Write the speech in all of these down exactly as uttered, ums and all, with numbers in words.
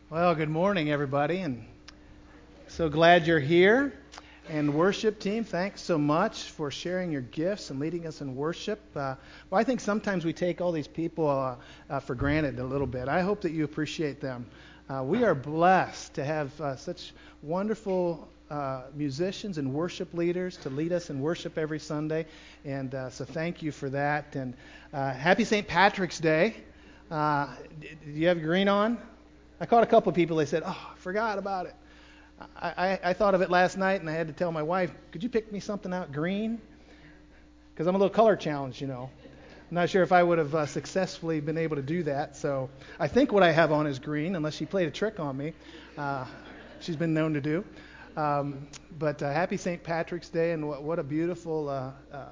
Well, good morning, everybody, and so glad you're here. And worship team, thanks so much for sharing your gifts and leading us in worship. Uh, well, I think sometimes we take all these people uh, uh, for granted a little bit. I hope that you appreciate them. Uh, we are blessed to have uh, such wonderful uh, musicians and worship leaders to lead us in worship every Sunday. And uh, so thank you for that. And uh, happy Saint Patrick's Day. Uh, do you have green on? I caught a couple of people, they said, oh, I forgot about it. I, I, I thought of it last night, and I had to tell my wife, could you pick me something out green? Because I'm a little color challenged, you know. I'm not sure if I would have uh, successfully been able to do that. So I think what I have on is green, unless she played a trick on me. Uh, she's been known to do. Um, but uh, happy Saint Patrick's Day, and what, what a beautiful uh, uh,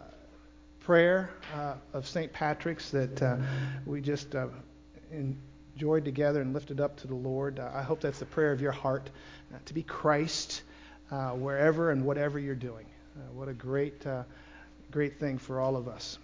prayer uh, of Saint Patrick's that uh, we just uh, in, enjoyed together and lifted up to the Lord. Uh, I hope that's the prayer of your heart, uh, to be Christ uh, wherever and whatever you're doing. Uh, what a great, uh, great thing for all of us.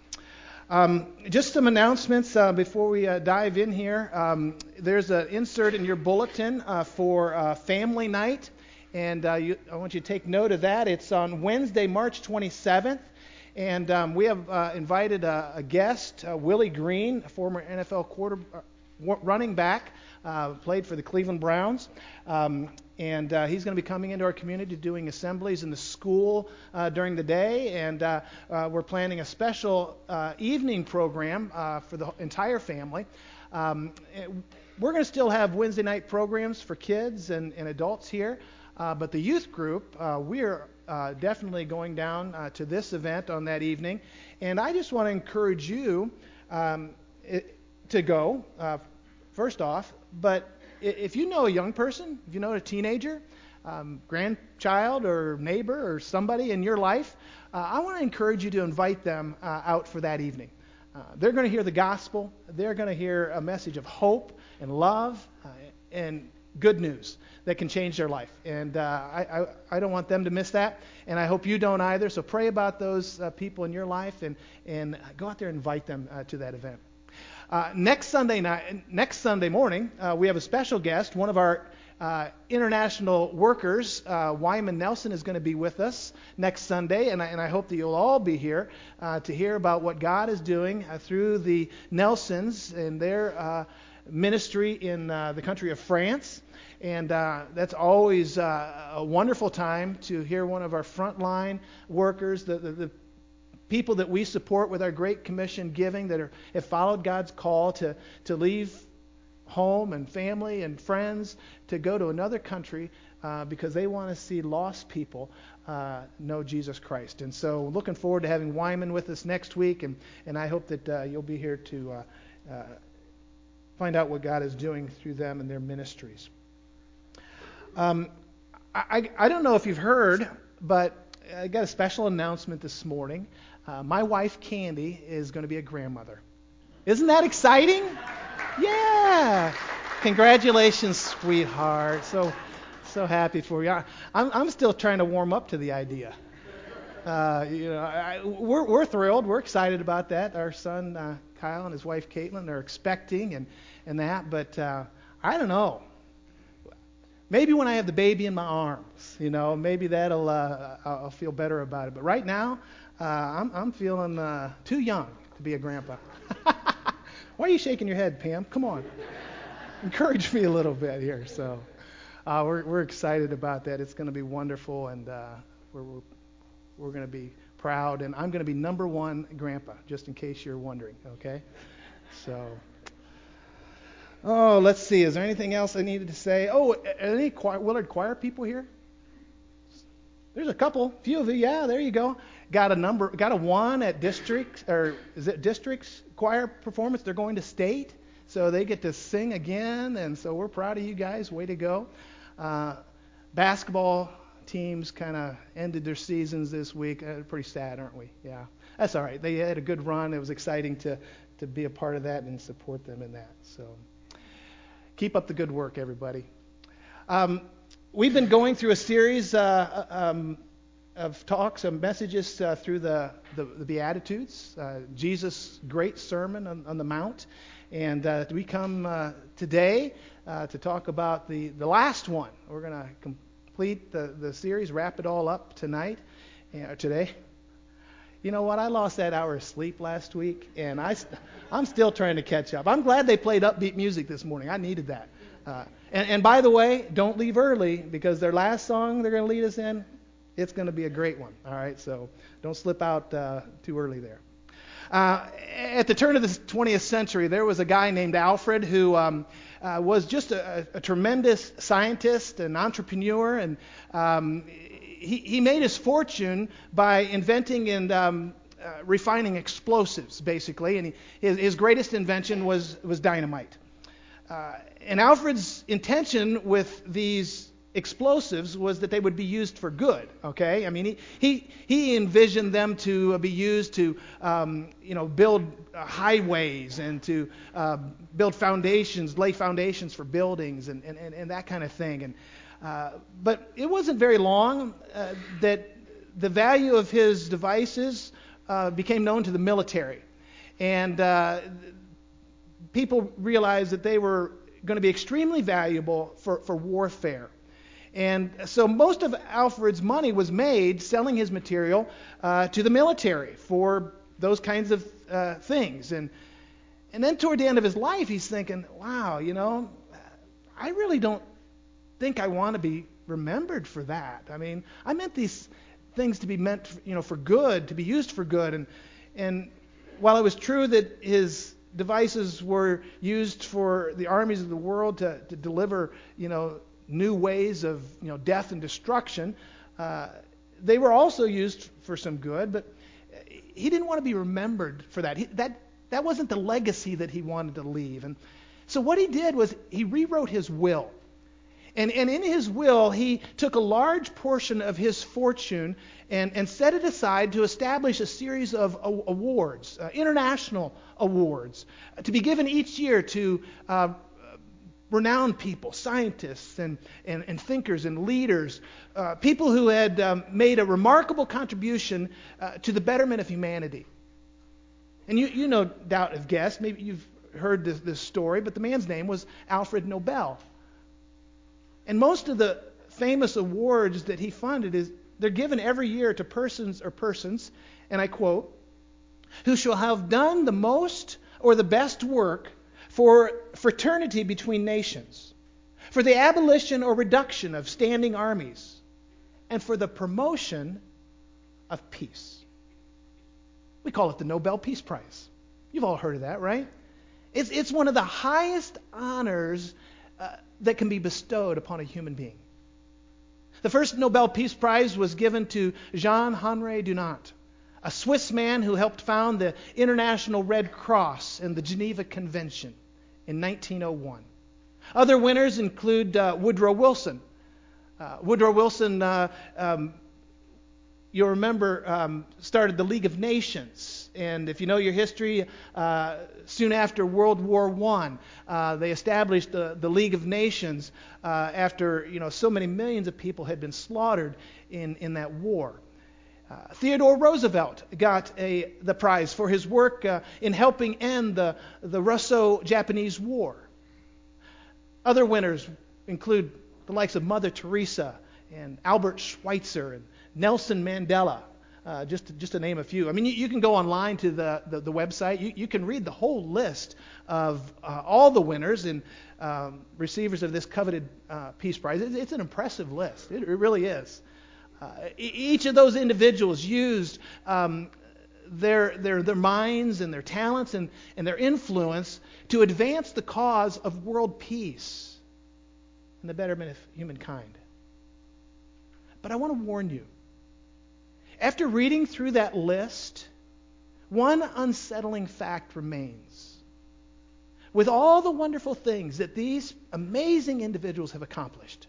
Um, just some announcements uh, before we uh, dive in here. Um, there's an insert in your bulletin uh, for uh, Family Night, and uh, you, I want you to take note of that. It's on Wednesday, March twenty-seventh. And um, we have uh, invited a, a guest, uh, Willie Green, a former N F L quarter. Uh, running back, uh, played for the Cleveland Browns, um, and uh, he's going to be coming into our community doing assemblies in the school uh, during the day, and uh, uh, we're planning a special uh, evening program uh, for the entire family. Um, we're going to still have Wednesday night programs for kids and, and adults here, uh, but the youth group, uh, we're uh, definitely going down uh, to this event on that evening, and I just want to encourage you um, it, to go, uh, first off, but if you know a young person, if you know a teenager, um, grandchild or neighbor or somebody in your life, uh, I want to encourage you to invite them uh, out for that evening. Uh, they're going to hear the gospel. They're going to hear a message of hope and love uh, and good news that can change their life. And uh, I, I, I don't want them to miss that, and I hope you don't either. So pray about those uh, people in your life and, and go out there and invite them uh, to that event. Uh, next Sunday night, next Sunday morning, uh, we have a special guest. One of our uh, international workers, uh, Wyman Nelson, is going to be with us next Sunday, and I, and I hope that you'll all be here uh, to hear about what God is doing uh, through the Nelsons and their uh, ministry in uh, the country of France. And uh, that's always uh, a wonderful time to hear one of our frontline workers, the, the, the people that we support with our Great Commission giving that are, have followed God's call to, to leave home and family and friends to go to another country uh, because they want to see lost people uh, know Jesus Christ. And so looking forward to having Wyman with us next week, and, and I hope that uh, you'll be here to uh, uh, find out what God is doing through them and their ministries. Um, I, I don't know if you've heard, but I got a special announcement this morning. Uh, my wife, Candy, is going to be a grandmother. Isn't that exciting? Yeah. Congratulations, sweetheart. So so happy for you. I'm, I'm still trying to warm up to the idea. Uh, you know, I, we're, we're thrilled. We're excited about that. Our son, uh, Kyle, and his wife, Caitlin, are expecting and, and that. But uh, I don't know. Maybe when I have the baby in my arms, you know, maybe that'll uh, I'll feel better about it. But right now, uh, I'm I'm feeling uh, too young to be a grandpa. Why are you shaking your head, Pam? Come on, encourage me a little bit here. So uh, we're we're excited about that. It's going to be wonderful, and uh, we're we're, we're going to be proud. And I'm going to be number one grandpa, just in case you're wondering. Okay, so. Oh, let's see. Is there anything else I needed to say? Oh, are any choir, Willard Choir people here? There's a couple, few of you. Yeah, there you go. Got a number, got a one at district, or is it district's choir performance? They're going to state, so they get to sing again, and so we're proud of you guys. Way to go. Uh, basketball teams kind of ended their seasons this week. Uh, pretty sad, aren't we? Yeah, that's all right. They had a good run. It was exciting to to be a part of that and support them in that. So. Keep up the good work, everybody. Um, we've been going through a series uh, um, of talks and messages uh, through the, the, the Beatitudes, uh, Jesus' great sermon on, on the Mount. And uh, we come uh, today uh, to talk about the, the last one. We're going to complete the, the series, wrap it all up tonight, uh, today. You know what? I lost that hour of sleep last week, and I, I'm still trying to catch up. I'm glad they played upbeat music this morning. I needed that. Uh, and, and by the way, don't leave early, because their last song they're going to lead us in, it's going to be a great one. All right, so don't slip out uh, too early there. Uh, at the turn of the twentieth century, there was a guy named Alfred who um, uh, was just a, a tremendous scientist and entrepreneur, and um, he, he made his fortune by inventing and um, uh, refining explosives, basically. And he, his, his greatest invention was was dynamite. Uh, and Alfred's intention with these explosives was that they would be used for good. Okay, I mean he he, he envisioned them to be used to um, you know build uh, highways and to uh, build foundations, lay foundations for buildings and and, and, and that kind of thing. And uh, but it wasn't very long uh, that the value of his devices uh, became known to the military, and uh, people realized that they were going to be extremely valuable for, for warfare. And so most of Alfred's money was made selling his material uh, to the military for those kinds of uh, things. And and then toward the end of his life, he's thinking, wow, you know, I really don't think I want to be remembered for that. I mean, I meant these things to be meant, you know, for good, to be used for good. And and while it was true that his devices were used for the armies of the world to, to deliver, you know, new ways of you know death and destruction, uh, they were also used for some good, but he didn't want to be remembered for that. He, that that wasn't the legacy that he wanted to leave. And so what he did was he rewrote his will. And, and in his will, he took a large portion of his fortune and, and set it aside to establish a series of a, awards, uh, international awards, uh, to be given each year to uh, renowned people, scientists and, and, and thinkers and leaders, uh, people who had um, made a remarkable contribution uh, to the betterment of humanity. And you, you no doubt have guessed, maybe you've heard this, this story, but the man's name was Alfred Nobel. And most of the famous awards that he funded, is they're given every year to persons or persons, and I quote, who shall have done the most or the best work for fraternity between nations, for the abolition or reduction of standing armies, and for the promotion of peace. We call it the Nobel Peace Prize. You've all heard of that, right? It's, it's one of the highest honors uh, that can be bestowed upon a human being. The first Nobel Peace Prize was given to Jean-Henri Dunant, a Swiss man who helped found the International Red Cross and the Geneva Convention in nineteen oh one. Other winners include uh, Woodrow Wilson. Uh, Woodrow Wilson, uh, um, you'll remember, um, started the League of Nations. And if you know your history, uh, soon after World War One, uh, they established the, the League of Nations uh, after you know so many millions of people had been slaughtered in, in that war. Uh, Theodore Roosevelt got a, the prize for his work uh, in helping end the, the Russo-Japanese War. Other winners include the likes of Mother Teresa and Albert Schweitzer and Nelson Mandela, uh, just, to, just to name a few. I mean, you, you can go online to the, the, the website. You, you can read the whole list of uh, all the winners and um, receivers of this coveted uh, Peace Prize. It, it's an impressive list. It, it really is. Uh, each of those individuals used um, their, their, their minds and their talents and, and their influence to advance the cause of world peace and the betterment of humankind. But I want to warn you, after reading through that list, one unsettling fact remains. With all the wonderful things that these amazing individuals have accomplished,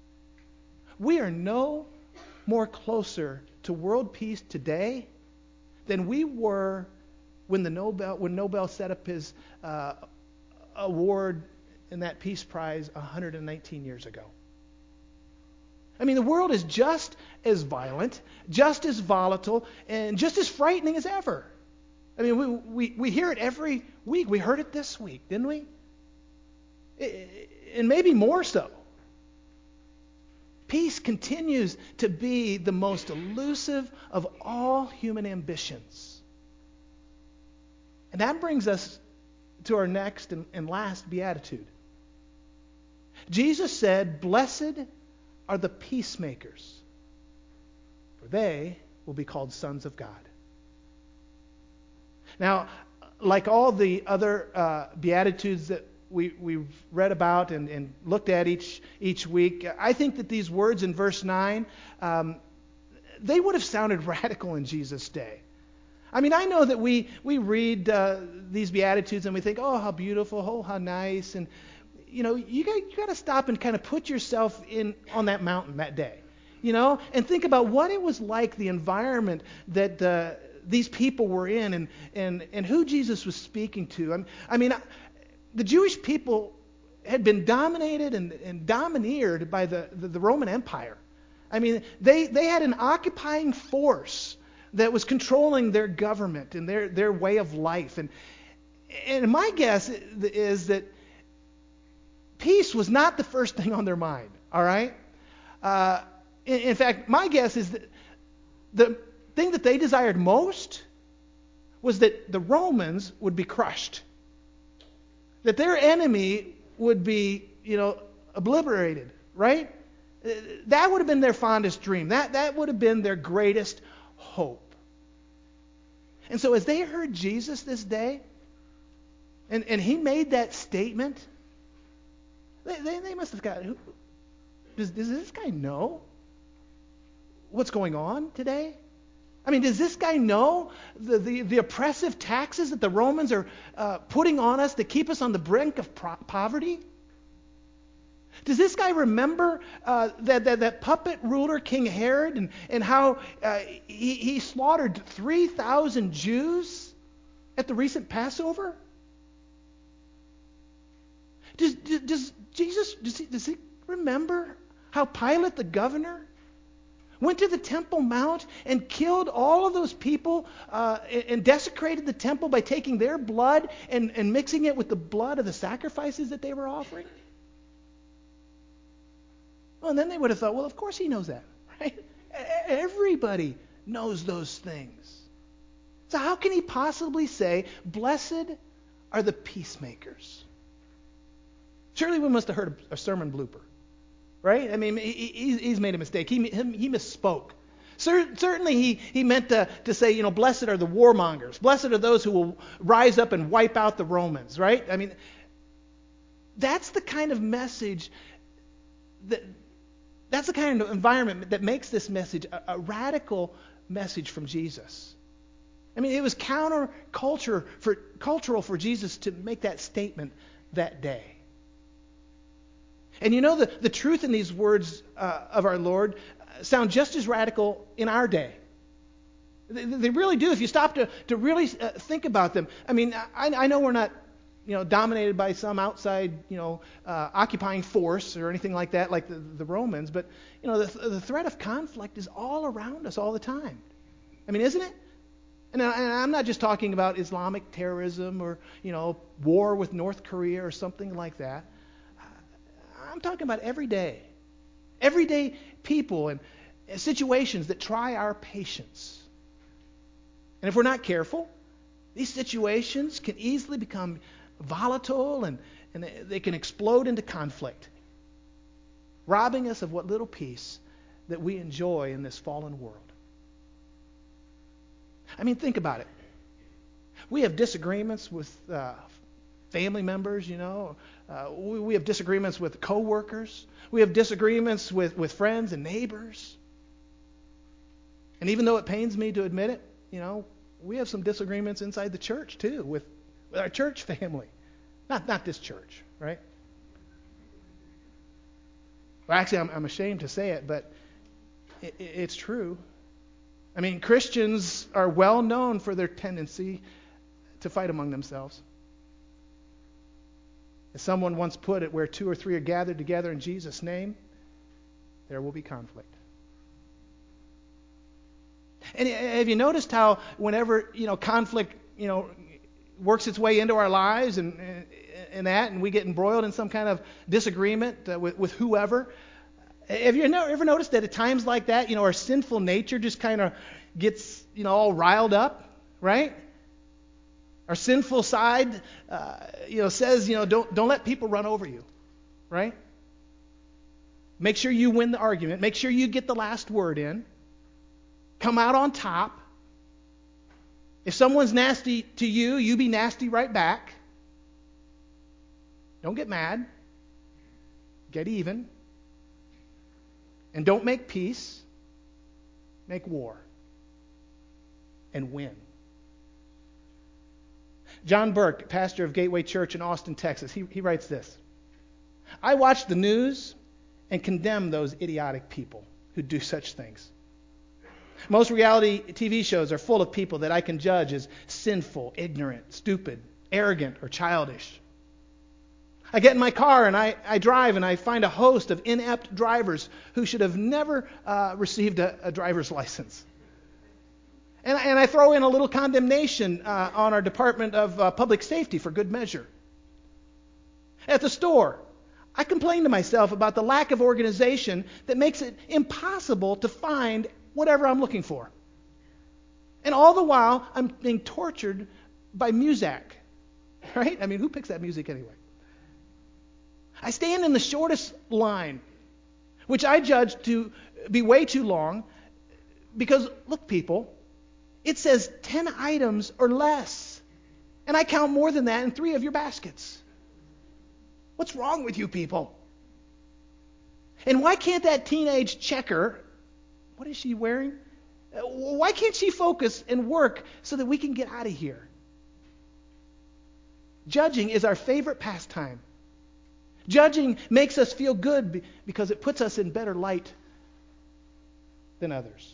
we are no more closer to world peace today than we were when the Nobel when Nobel set up his uh, award in that Peace Prize one hundred nineteen years ago. I mean, the world is just as violent, just as volatile, and just as frightening as ever. I mean, we, we, we hear it every week. We heard it this week, didn't we? And maybe more so. Peace continues to be the most elusive of all human ambitions. And that brings us to our next and, and last beatitude. Jesus said, "Blessed are the peacemakers, for they will be called sons of God." Now, like all the other uh, beatitudes that we, we've read about and, and looked at each each week, I think that these words in verse nine, um, they would have sounded radical in Jesus' day. I mean, I know that we we read uh, these beatitudes and we think, "Oh, how beautiful! Oh, how nice!" And you know, you got you got to stop and kind of put yourself in on that mountain that day, you know, and think about what it was like, the environment that uh, these people were in, and and and who Jesus was speaking to. I mean, I mean, the Jewish people had been dominated and, and domineered by the, the, the Roman Empire. I mean, they they had an occupying force that was controlling their government and their their way of life, and and my guess is that peace was not the first thing on their mind, all right? Uh, in, in fact, my guess is that the thing that they desired most was that the Romans would be crushed, that their enemy would be, you know, obliterated, right? That would have been their fondest dream. That, that would have been their greatest hope. And so as they heard Jesus this day, and, and he made that statement, They, they, they must have got, who, does, does this guy know what's going on today? I mean, does this guy know the, the, the oppressive taxes that the Romans are uh, putting on us to keep us on the brink of pro- poverty? Does this guy remember uh, that, that, that puppet ruler, King Herod, and, and how uh, he, he slaughtered three thousand Jews at the recent Passover? Does, does Jesus, does he, does he remember how Pilate the governor went to the Temple Mount and killed all of those people uh, and, and desecrated the temple by taking their blood and, and mixing it with the blood of the sacrifices that they were offering? Well, and then they would have thought, well, of course he knows that, right? Everybody knows those things. So how can he possibly say, "Blessed are the peacemakers"? Surely we must have heard a sermon blooper, right? I mean, he, he's made a mistake. He, he misspoke. Certainly he, he meant to, to say, you know, blessed are the warmongers. Blessed are those who will rise up and wipe out the Romans, right? I mean, that's the kind of message, that that's the kind of environment that makes this message a, a radical message from Jesus. I mean, it was counterculture for, cultural for Jesus to make that statement that day. And you know, the, the truth in these words uh, of our Lord sound just as radical in our day. They, they really do, if you stop to, to really uh, think about them. I mean, I, I know we're not, you know, dominated by some outside, you know, uh, occupying force or anything like that, like the, the Romans, but, you know, the, the threat of conflict is all around us all the time. I mean, isn't it? And, I, and I'm not just talking about Islamic terrorism or, you know, war with North Korea or something like that. I'm talking about everyday, everyday people and situations that try our patience. And if we're not careful, these situations can easily become volatile and, and they can explode into conflict, robbing us of what little peace that we enjoy in this fallen world. I mean, think about it. We have disagreements with uh, family members, you know. Uh, we, we have disagreements with coworkers. We have disagreements with, with friends and neighbors. And even though it pains me to admit it, you know, we have some disagreements inside the church too, with, with our church family. Not not this church, right? Well, actually, I'm, I'm ashamed to say it, but it, it, it's true. I mean, Christians are well known for their tendency to fight among themselves. As someone once put it, where two or three are gathered together in Jesus' name, there will be conflict. And have you noticed how whenever, you know, conflict you know, works its way into our lives and, and, and that, and we get embroiled in some kind of disagreement uh, with, with whoever. Have you ever noticed that at times like that, you know, our sinful nature just kind of gets, you know, all riled up, right? Our sinful side, uh, you know, says, you know, don't don't let people run over you, right? Make sure you win the argument. Make sure you get the last word in. Come out on top. If someone's nasty to you, you be nasty right back. Don't get mad. Get even. And don't make peace. Make war. And win. John Burke, pastor of Gateway Church in Austin, Texas, he, he writes this. I watch the news and condemn those idiotic people who do such things. Most reality T V shows are full of people that I can judge as sinful, ignorant, stupid, arrogant, or childish. I get in my car and I, I drive and I find a host of inept drivers who should have never uh, received a, a driver's license. And, and I throw in a little condemnation uh, on our Department of uh, Public Safety for good measure. At the store, I complain to myself about the lack of organization that makes it impossible to find whatever I'm looking for. And all the while, I'm being tortured by Muzak. Right? I mean, who picks that music anyway? I stand in the shortest line, which I judge to be way too long, because, look, people, it says ten items or less. And I count more than that in three of your baskets. What's wrong with you people? And why can't that teenage checker, what is she wearing? Why can't she focus and work so that we can get out of here? Judging is our favorite pastime. Judging makes us feel good because it puts us in better light than others.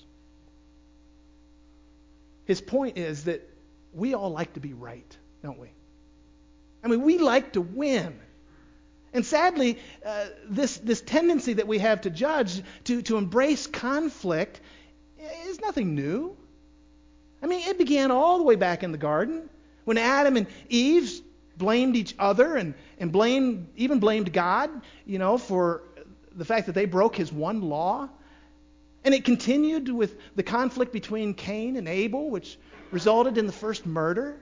His point is that we all like to be right, don't we? I mean, we like to win. And sadly, uh, this, this tendency that we have to judge, to, to embrace conflict, is nothing new. I mean, it began all the way back in the garden when Adam and Eve blamed each other and, and blamed, even blamed God, you know, for the fact that they broke his one law. And it continued with the conflict between Cain and Abel, which resulted in the first murder.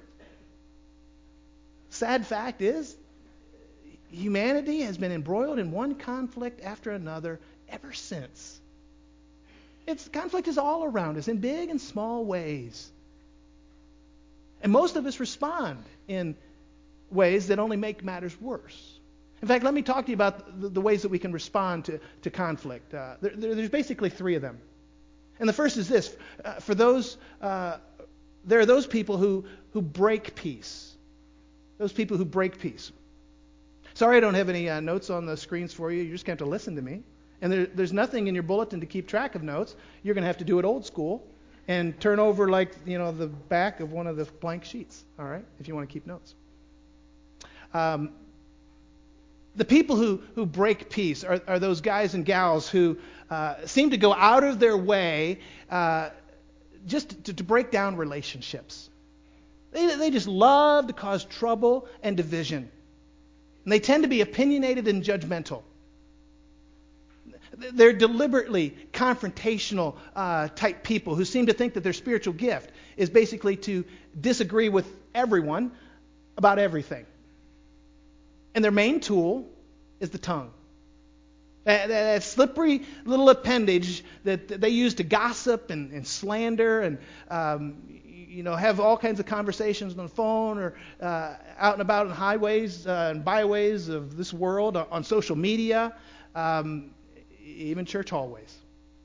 Sad fact is, humanity has been embroiled in one conflict after another ever since. It's conflict is all around us in big and small ways. And most of us respond in ways that only make matters worse. In fact, let me talk to you about the, the ways that we can respond to, to conflict. Uh, there, there's basically three of them. And the first is this. Uh, for those, uh, there are those people who, who break peace. Those people who break peace. Sorry I don't have any uh, notes on the screens for you. You're just going to have to listen to me. And there, there's nothing in your bulletin to keep track of notes. You're going to have to do it old school and turn over like, you know, the back of one of the blank sheets, all right, if you want to keep notes. Um, the people who, who break peace are, are those guys and gals who uh, seem to go out of their way uh, just to, to break down relationships. They, they just love to cause trouble and division. And they tend to be opinionated and judgmental. They're deliberately confrontational uh, type people who seem to think that their spiritual gift is basically to disagree with everyone about everything. And their main tool is the tongue. That, that, that slippery little appendage that, that they use to gossip and, and slander and um, you know have all kinds of conversations on the phone or uh, out and about on highways uh, and byways of this world, on social media, um, even church hallways.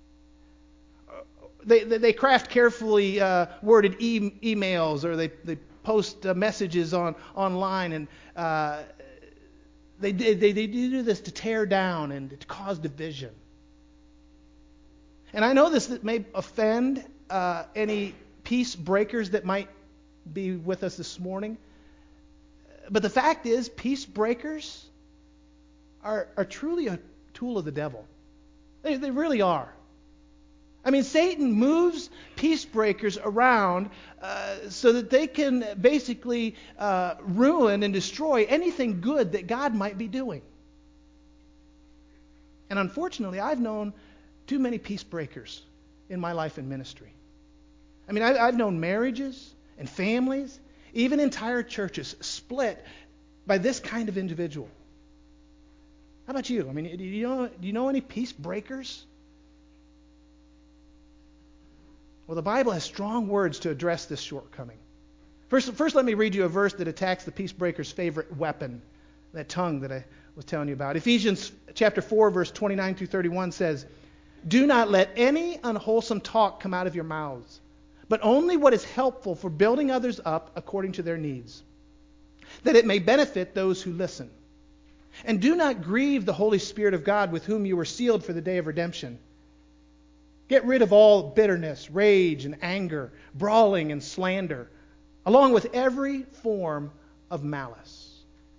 They, they, they craft carefully uh, worded e- emails or they, they post uh, messages on online and uh, They, they, they do this to tear down and to cause division. And I know this that may offend uh, any peace breakers that might be with us this morning. But the fact is, peace breakers are, are truly a tool of the devil. They, they really are. I mean, Satan moves peace breakers around uh, so that they can basically uh, ruin and destroy anything good that God might be doing. And unfortunately, I've known too many peace breakers in my life and ministry. I mean, I, I've known marriages and families, even entire churches, split by this kind of individual. How about you? I mean, do you know, do you know any peace breakers? Well, the Bible has strong words to address this shortcoming. First, first, let me read you a verse that attacks the peace breaker's favorite weapon, that tongue that I was telling you about. Ephesians chapter four, verse twenty-nine through thirty-one says, "Do not let any unwholesome talk come out of your mouths, but only what is helpful for building others up according to their needs, that it may benefit those who listen. And do not grieve the Holy Spirit of God, with whom you were sealed for the day of redemption. Get rid of all bitterness, rage, and anger, brawling and slander, along with every form of malice."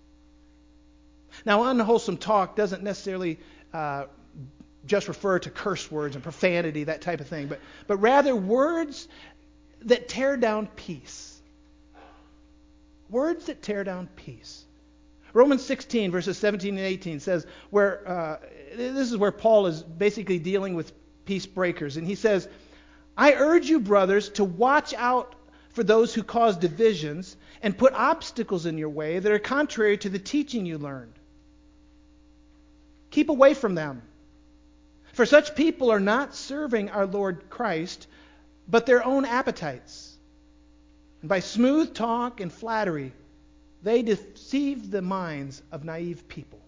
Now, unwholesome talk doesn't necessarily uh, just refer to curse words and profanity, that type of thing, but, but rather words that tear down peace. Words that tear down peace. Romans sixteen, verses seventeen and eighteen says, where uh, this is where Paul is basically dealing with peace breakers. And he says, "I urge you, brothers, to watch out for those who cause divisions and put obstacles in your way that are contrary to the teaching you learned. Keep away from them. For such people are not serving our Lord Christ, but their own appetites. And by smooth talk and flattery, they deceive the minds of naive people."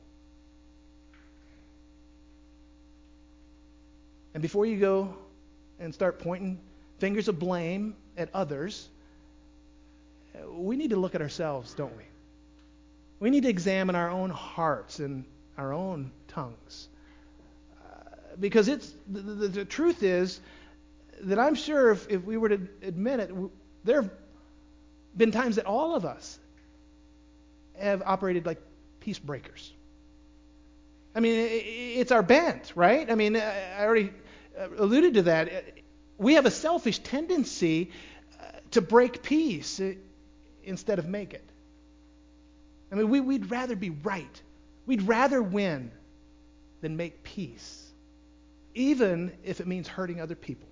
And before you go and start pointing fingers of blame at others, we need to look at ourselves, don't we? We need to examine our own hearts and our own tongues. Uh, because it's the, the, the truth is that I'm sure if, if we were to admit it, there have been times that all of us have operated like peace breakers. I mean, it's our bent, right? I mean, I already alluded to that. We have a selfish tendency to break peace instead of make it. I mean, we, we'd rather be right. We'd rather win than make peace, even if it means hurting other people.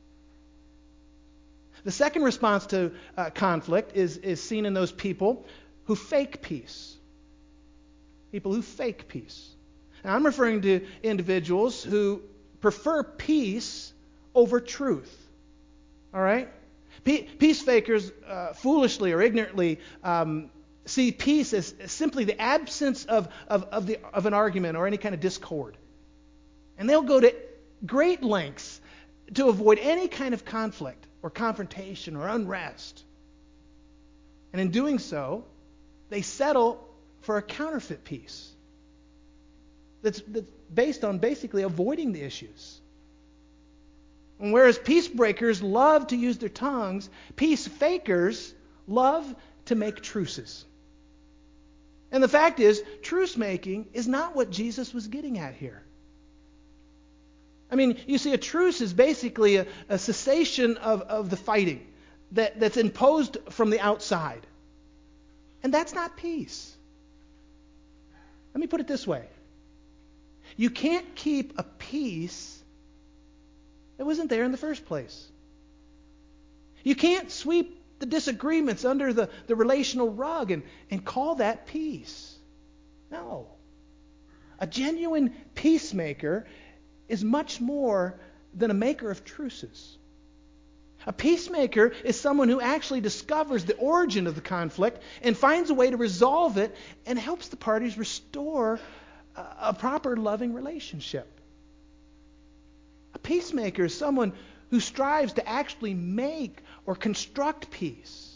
The second response to uh, conflict is, is seen in those people who fake peace. People who fake peace. Now, I'm referring to individuals who prefer peace over truth. All right? Pe- peace fakers uh, foolishly or ignorantly um, see peace as, as simply the absence of, of, of, the, of an argument or any kind of discord. And they'll go to great lengths to avoid any kind of conflict or confrontation or unrest. And in doing so, they settle for a counterfeit peace that's, that's based on basically avoiding the issues. And whereas peace breakers love to use their tongues, peace fakers love to make truces. And the fact is, truce making is not what Jesus was getting at here. I mean, you see, a truce is basically a, a cessation of, of the fighting that, that's imposed from the outside. And that's not peace. Let me put it this way. You can't keep a peace that wasn't there in the first place. You can't sweep the disagreements under the, the relational rug and, and call that peace. No. A genuine peacemaker is much more than a maker of truces. A peacemaker is someone who actually discovers the origin of the conflict and finds a way to resolve it and helps the parties restore a, a proper loving relationship. A peacemaker is someone who strives to actually make or construct peace.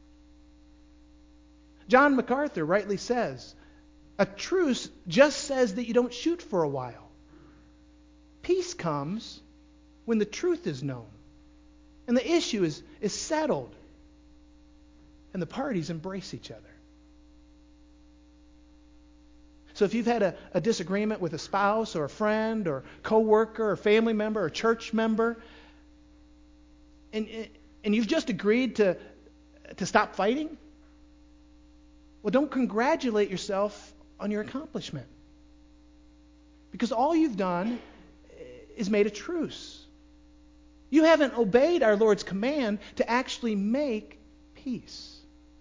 John MacArthur rightly says, a truce just says that you don't shoot for a while. Peace comes when the truth is known and the issue is, is settled and the parties embrace each other. So if you've had a, a disagreement with a spouse or a friend or coworker or family member or church member, and, and you've just agreed to, to stop fighting? Well, don't congratulate yourself on your accomplishment. Because all you've done is made a truce. You haven't obeyed our Lord's command to actually make peace.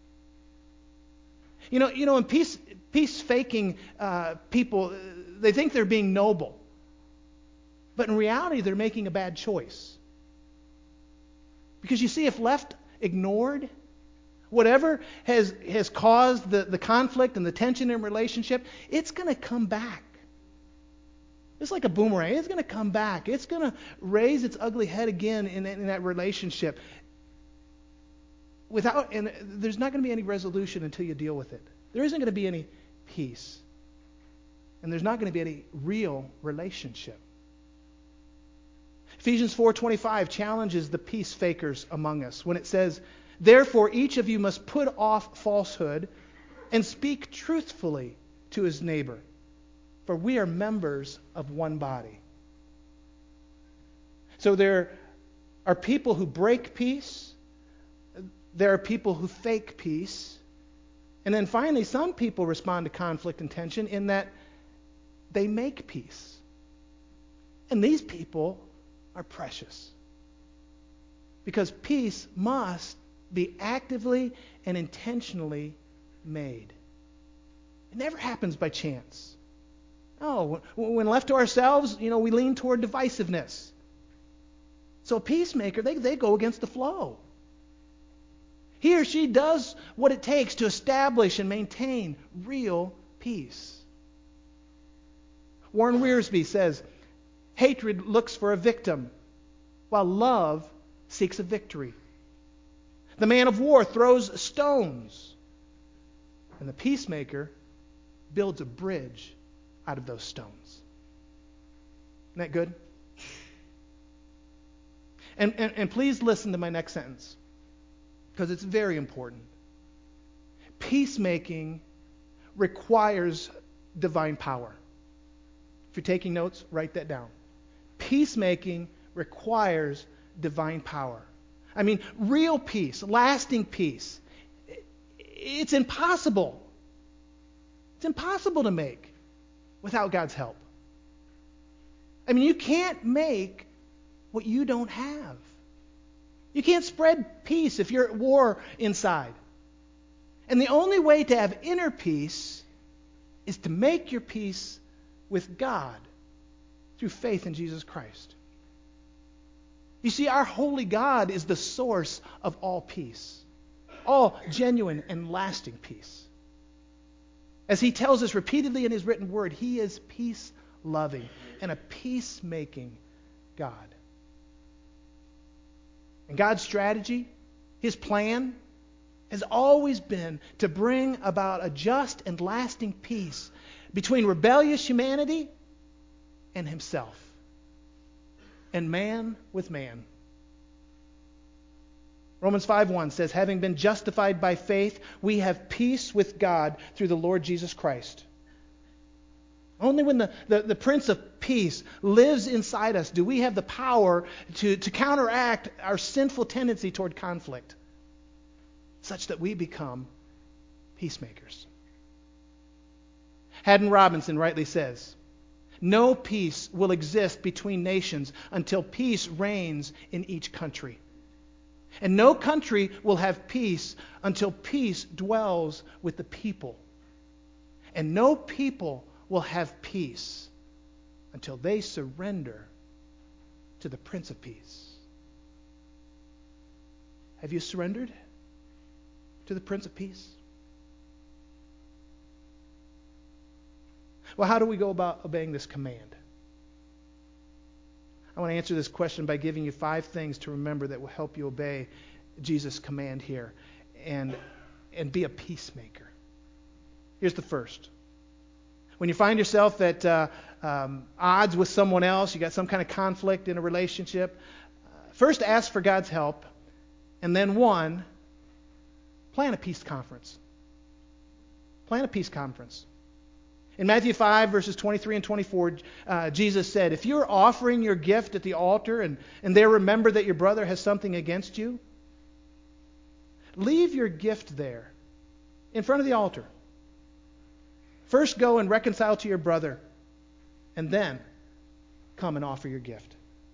You know, you know, in peace, peace-faking uh, people, they think they're being noble. But in reality, they're making a bad choice. Because you see, if left ignored, whatever has, has caused the, the conflict and the tension in a relationship, it's going to come back. It's like a boomerang. It's going to come back. It's going to raise its ugly head again in, in that relationship. Without, and there's not going to be any resolution until you deal with it. There isn't going to be any peace. And there's not going to be any real relationship. Ephesians four twenty-five challenges the peace fakers among us when it says, "Therefore each of you must put off falsehood and speak truthfully to his neighbor, for we are members of one body." So there are people who break peace. There are people who fake peace. And then finally, some people respond to conflict and tension in that they make peace. And these people are precious. Because peace must be actively and intentionally made. It never happens by chance. Oh, when left to ourselves, you know, we lean toward divisiveness. So a peacemaker, they, they go against the flow. He or she does what it takes to establish and maintain real peace. Warren Wiersbe says, "Hatred looks for a victim, while love seeks a victory. The man of war throws stones, and the peacemaker builds a bridge out of those stones." Isn't that good? And, and, and please listen to my next sentence, because it's very important. Peacemaking requires divine power. If you're taking notes, write that down. Peacemaking requires divine power. I mean, real peace, lasting peace. It's impossible. It's impossible to make without God's help. I mean, you can't make what you don't have. You can't spread peace if you're at war inside. And the only way to have inner peace is to make your peace with God through faith in Jesus Christ. You see, our holy God is the source of all peace, all genuine and lasting peace. As he tells us repeatedly in his written word, he is peace-loving and a peacemaking God. And God's strategy, his plan, has always been to bring about a just and lasting peace between rebellious humanity and himself, and man with man. Romans five one says, "Having been justified by faith, we have peace with God through the Lord Jesus Christ." Only when the, the, the Prince of Peace lives inside us do we have the power to, to counteract our sinful tendency toward conflict, such that we become peacemakers. Haddon Robinson rightly says, "No peace will exist between nations until peace reigns in each country. And no country will have peace until peace dwells with the people. And no people will have peace until they surrender to the Prince of Peace." Have you surrendered to the Prince of Peace? Well, how do we go about obeying this command? I want to answer this question by giving you five things to remember that will help you obey Jesus' command here and, and be a peacemaker. Here's the first. When you find yourself at uh, um, odds with someone else, you got some kind of conflict in a relationship, uh, first ask for God's help, and then one, plan a peace conference. Plan a peace conference. In Matthew five, verses twenty-three and twenty-four, uh, Jesus said, if you're offering your gift at the altar and, and there remember that your brother has something against you, leave your gift there in front of the altar. First go and reconcile to your brother, and then come and offer your gift.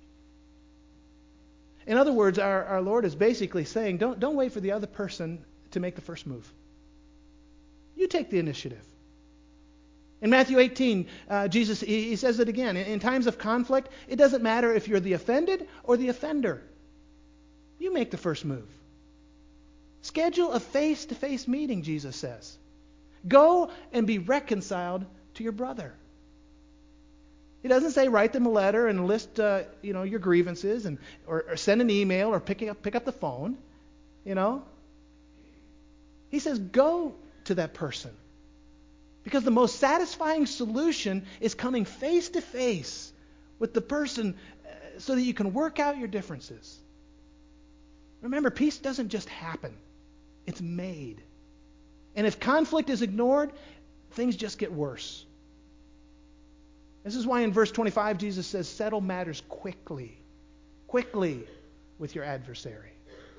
In other words, our, our Lord is basically saying, don't, don't wait for the other person to make the first move. You take the initiative. In Matthew eighteen, uh, Jesus, he, he says it again. In, in times of conflict, it doesn't matter if you're the offended or the offender. You make the first move. Schedule a face-to-face meeting, Jesus says. Go and be reconciled to your brother. He doesn't say write them a letter and list uh, you know, your grievances and or, or send an email or pick up, pick up the phone. You know? He says go to that person. Because the most satisfying solution is coming face to face with the person uh, so that you can work out your differences. Remember, peace doesn't just happen. It's made. And if conflict is ignored, things just get worse. This is why in verse twenty-five, Jesus says, settle matters quickly. Quickly with your adversary.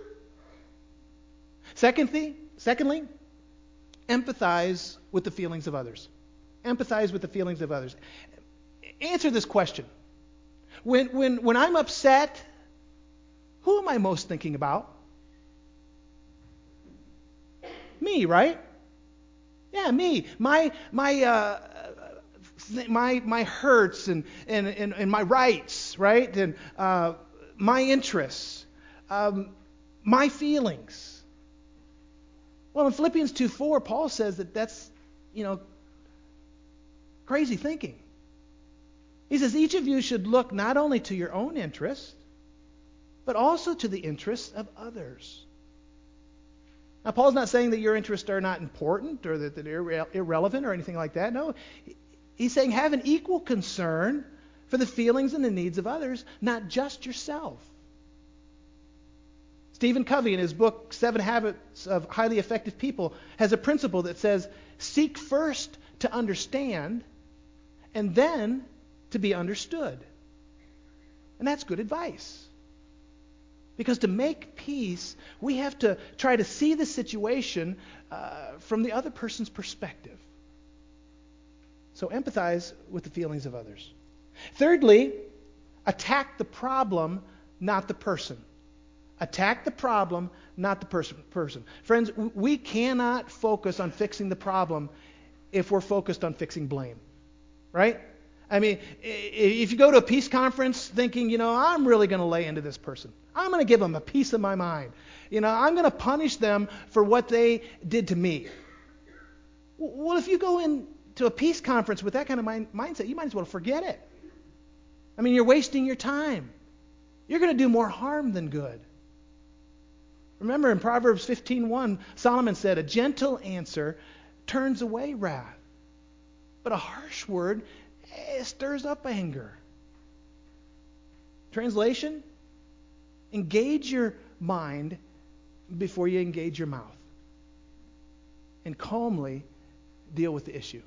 Secondly, secondly, empathize with the feelings of others. Empathize with the feelings of others. Answer this question. When, when, when I'm upset, who am I most thinking about? Me, right? Yeah, me. My my uh, th- my my hurts and, and, and, and my rights, right? And uh, my interests, um, my feelings. Well, in Philippians two four, Paul says that that's, you know, crazy thinking. He says each of you should look not only to your own interests, but also to the interests of others. Now, Paul's not saying that your interests are not important or that they're irre- irrelevant or anything like that. No, he's saying have an equal concern for the feelings and the needs of others, not just yourself. Stephen Covey, in his book, Seven Habits of Highly Effective People, has a principle that says, seek first to understand and then to be understood. And that's good advice. Because to make peace, we have to try to see the situation uh, from the other person's perspective. So empathize with the feelings of others. Thirdly, attack the problem, not the person. Attack the problem, not the person. person. Friends, we cannot focus on fixing the problem if we're focused on fixing blame. Right? I mean, if you go to a peace conference thinking, you know, I'm really going to lay into this person. I'm going to give them a piece of my mind. You know, I'm going to punish them for what they did to me. Well, if you go into a peace conference with that kind of mind, mindset, you might as well forget it. I mean, you're wasting your time. You're going to do more harm than good. Remember in Proverbs fifteen one, Solomon said, a gentle answer turns away wrath, but a harsh word it stirs up anger. Translation? Engage your mind before you engage your mouth. And calmly deal with the issue.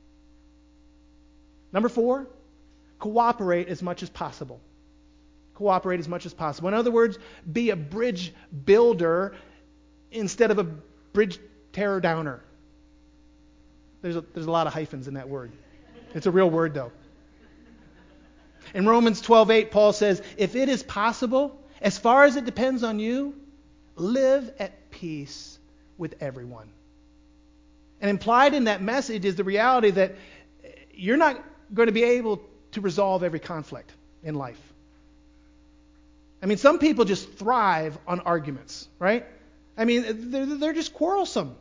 Number four, cooperate as much as possible. Cooperate as much as possible. In other words, be a bridge builder instead of a bridge tearer downer. There's a, there's a lot of hyphens in that word. It's a real word, though. In Romans twelve eight, Paul says, if it is possible, as far as it depends on you, live at peace with everyone. And implied in that message is the reality that you're not going to be able to resolve every conflict in life. I mean, some people just thrive on arguments, right? I mean, they're, they're just quarrelsome.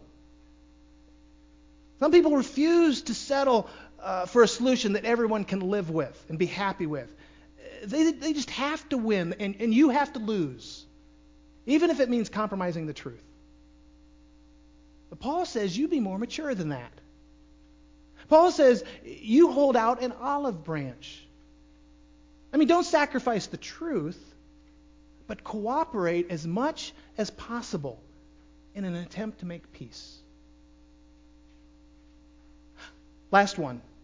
Some people refuse to settle uh, for a solution that everyone can live with and be happy with. They, they just have to win, and, and you have to lose, even if it means compromising the truth. But Paul says you be more mature than that. Paul says you hold out an olive branch. I mean, don't sacrifice the truth, but cooperate as much as possible in an attempt to make peace. Last one.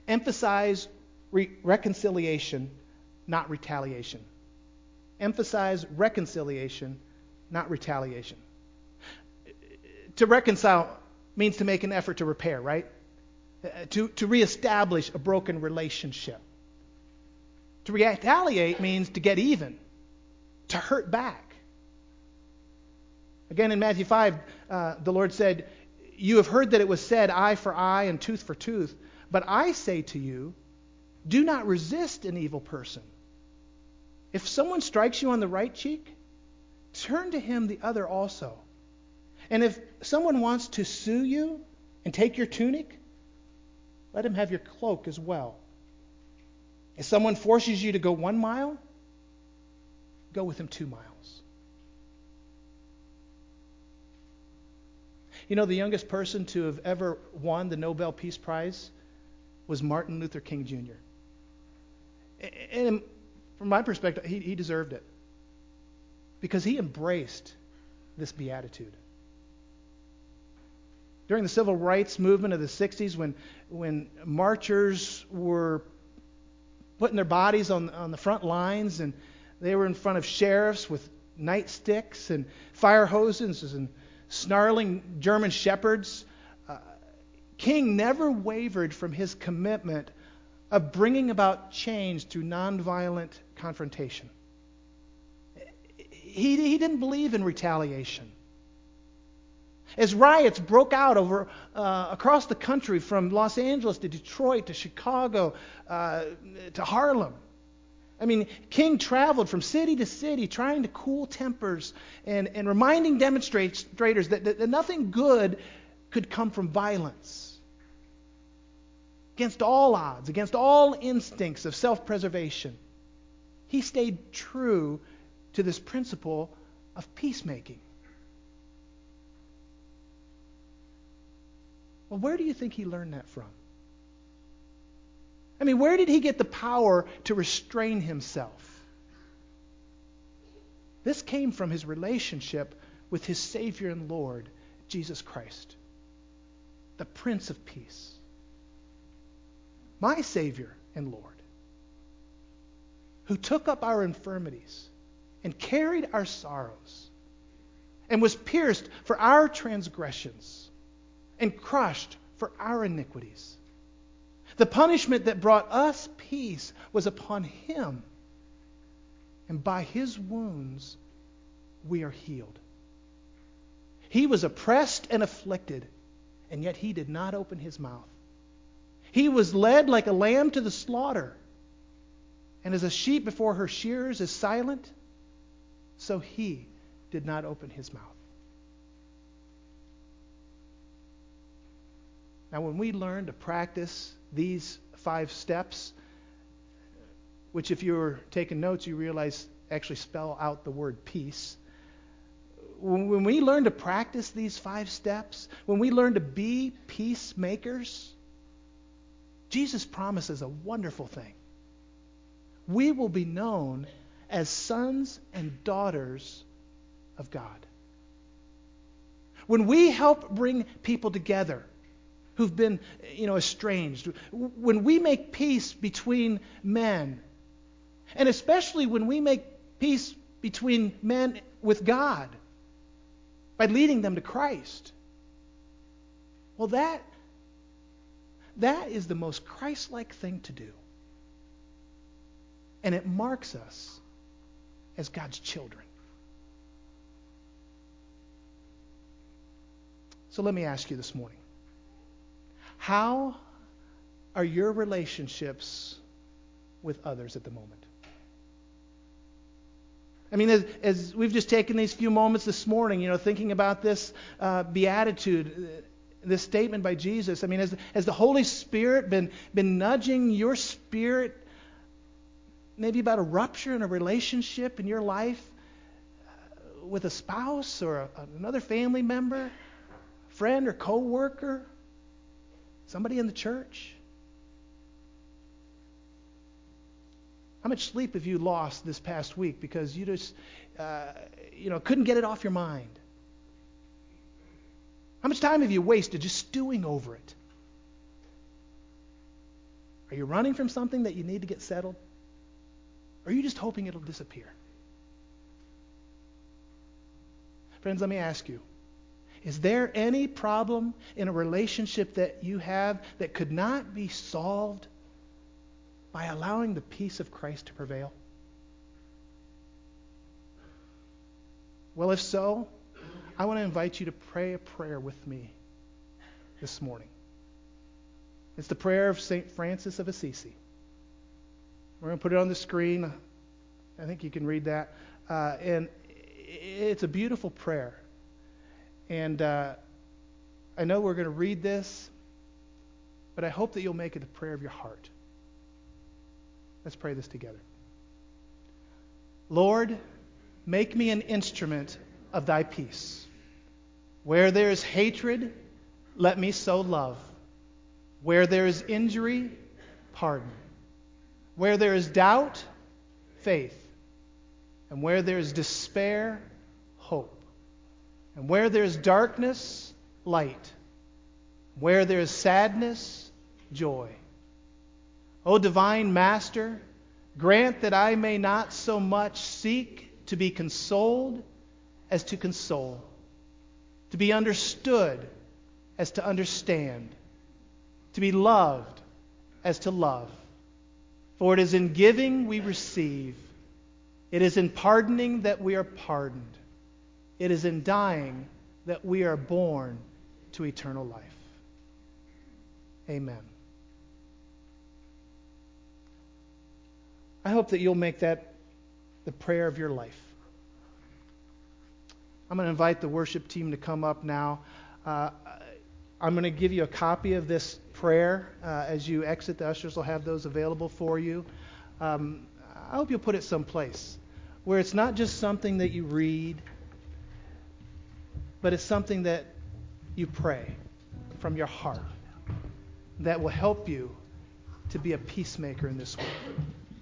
Emphasize re- reconciliation, not retaliation. Emphasize reconciliation, not retaliation. To reconcile means to make an effort to repair, right? Uh, to, to reestablish a broken relationship. To retaliate means to get even, to hurt back. Again, in Matthew five, uh, the Lord said, "You have heard that it was said, eye for eye and tooth for tooth. But I say to you, do not resist an evil person. If someone strikes you on the right cheek, turn to him the other also. And if someone wants to sue you and take your tunic, let him have your cloak as well. If someone forces you to go one mile, go with him two miles." You know, the youngest person to have ever won the Nobel Peace Prize was Martin Luther King Junior And from my perspective, he, he deserved it. Because he embraced this beatitude. During the civil rights movement of the sixties, when when marchers were putting their bodies on, on the front lines, and they were in front of sheriffs with nightsticks and fire hoses and snarling German shepherds, uh, King never wavered from his commitment of bringing about change through nonviolent confrontation. He, he didn't believe in retaliation. As riots broke out over uh, across the country, from Los Angeles to Detroit to Chicago uh, to Harlem, I mean, King traveled from city to city trying to cool tempers and, and reminding demonstrators that, that, that nothing good could come from violence. Against all odds, against all instincts of self-preservation, he stayed true to this principle of peacemaking. Well, where do you think he learned that from? I mean, where did he get the power to restrain himself? This came from his relationship with his Savior and Lord, Jesus Christ, the Prince of Peace. My Savior and Lord, who took up our infirmities and carried our sorrows and was pierced for our transgressions and crushed for our iniquities. The punishment that brought us peace was upon him, and by his wounds we are healed. He was oppressed and afflicted, and yet he did not open his mouth. He was led like a lamb to the slaughter, and as a sheep before her shearers is silent, so he did not open his mouth. Now, when we learn to practice these five steps, which if you were taking notes, you realize actually spell out the word peace. When we learn to practice these five steps, when we learn to be peacemakers, Jesus promises a wonderful thing. We will be known as sons and daughters of God. When we help bring people together who've been, you know, estranged, when we make peace between men, and especially when we make peace between men with God by leading them to Christ, well, that that is the most Christ-like thing to do. And it marks us as God's children. So let me ask you this morning, how are your relationships with others at the moment? I mean, as, as we've just taken these few moments this morning, you know, thinking about this uh, beatitude, this statement by Jesus, I mean, has, has the Holy Spirit been, been nudging your spirit maybe about a rupture in a relationship in your life uh, with a spouse or a, another family member, friend or co-worker? Somebody in the church? How much sleep have you lost this past week because you just, uh, you know, couldn't get it off your mind? How much time have you wasted just stewing over it? Are you running from something that you need to get settled? Or are you just hoping it'll disappear? Friends, let me ask you, is there any problem in a relationship that you have that could not be solved by allowing the peace of Christ to prevail? Well, if so, I want to invite you to pray a prayer with me this morning. It's the prayer of Saint Francis of Assisi. We're going to put it on the screen. I think you can read that. Uh, and it's a beautiful prayer. And uh, I know we're going to read this, but I hope that you'll make it the prayer of your heart. Let's pray this together. Lord, make me an instrument of thy peace. Where there is hatred, let me sow love. Where there is injury, pardon. Where there is doubt, faith. And where there is despair, hope. And where there is darkness, light. Where there is sadness, joy. O divine Master, grant that I may not so much seek to be consoled as to console, to be understood as to understand, to be loved as to love. For it is in giving we receive. It is in pardoning that we are pardoned. It is in dying that we are born to eternal life. Amen. I hope that you'll make that the prayer of your life. I'm going to invite the worship team to come up now. Uh, I'm going to give you a copy of this prayer. Uh, as you exit, the ushers will have those available for you. Um, I hope you'll put it someplace where it's not just something that you read, but it's something that you pray from your heart that will help you to be a peacemaker in this world.